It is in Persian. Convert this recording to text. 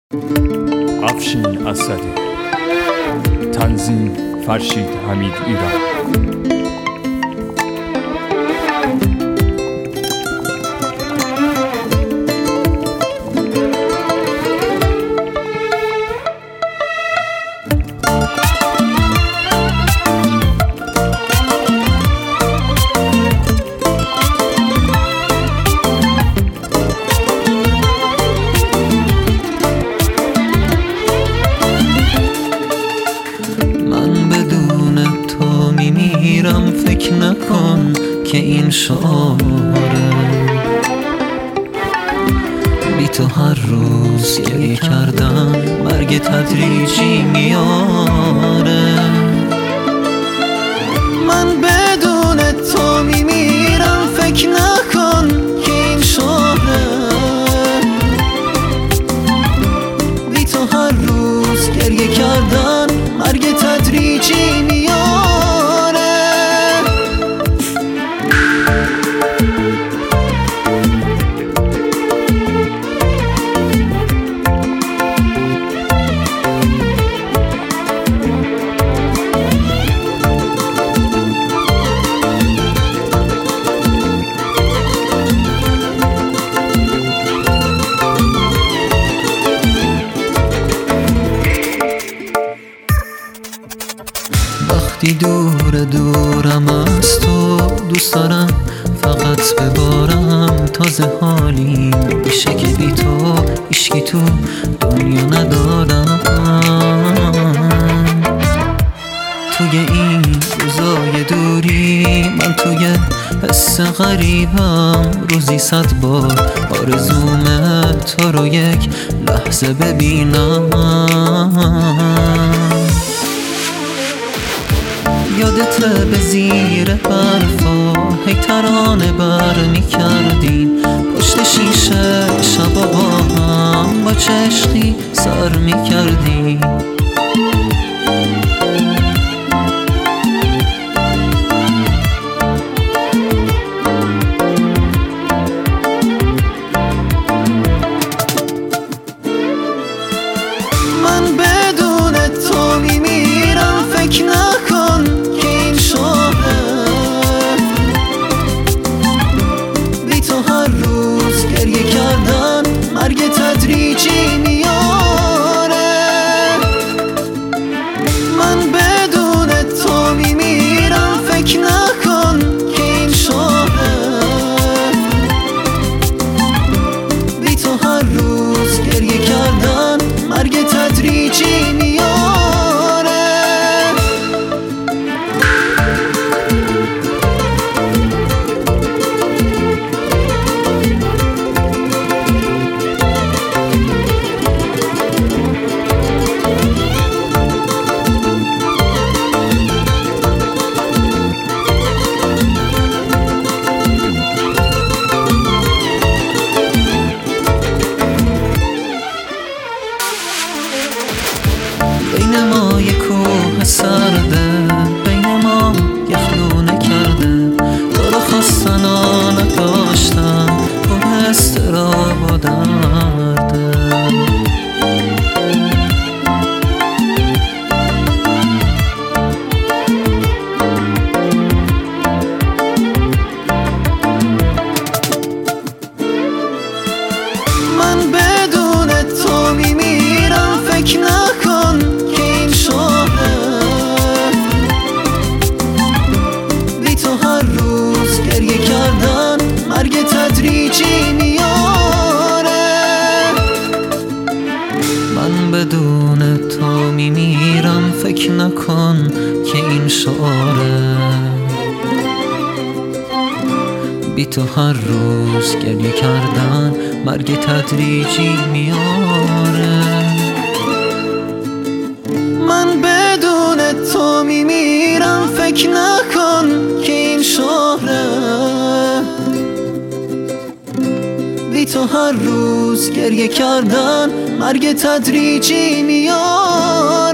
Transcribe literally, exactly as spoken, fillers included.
افشین اسدی، تنظیم فرشید حمید ایران. فکر نکن که این شعاره بی تو هر روز گریه کردن مرگ تدریجی میاره. من بدون تو میمیرم، فکر نکن که این شعاره بی تو هر روز گریه کردن مرگ تدریجی میاره. وقتی دور دورم از تو دوست دارم فقط ببارم، تازه حالی میشه که بی تو هیچکی تو دنیا ندارم. توی این روزای دوری من توی حس غریبم، روزی صد بار آرزومه تو رو یک لحظه ببینم. یادت به زیر برفا هی ترانه بر میکردیم، پشت شیشه شبا با هم با چشقی سر میکردیم. من بدون تو میمیرم، فکر نکن که این شعاره بی تو هر روز گریه کردن مرگ تدریجی میاره. من بدون تو میمیرم، فکر نکن که این شعاره بی تو هر روز گریه کردن مرگ تدریجی میاره. بین ما یک کوه سرده، بین ما یه خلونه کرده، تو رو خواستن آن نداشتن، پر استراب و درده. من بدون تو میمیرم، فکر نکن که این شعاره بی تو هر روز گریه کردن مرگ تدریجی میاره. من بدون تو میمیرم، فکر نکن که این شعاره بی تو هر روز گریه کردن مرگ تدریجی میاره. من بدون تو میمیرم، فکر نکن که این شعاره بی تو هر روز گریه کردن مرگ تدریجی میاره.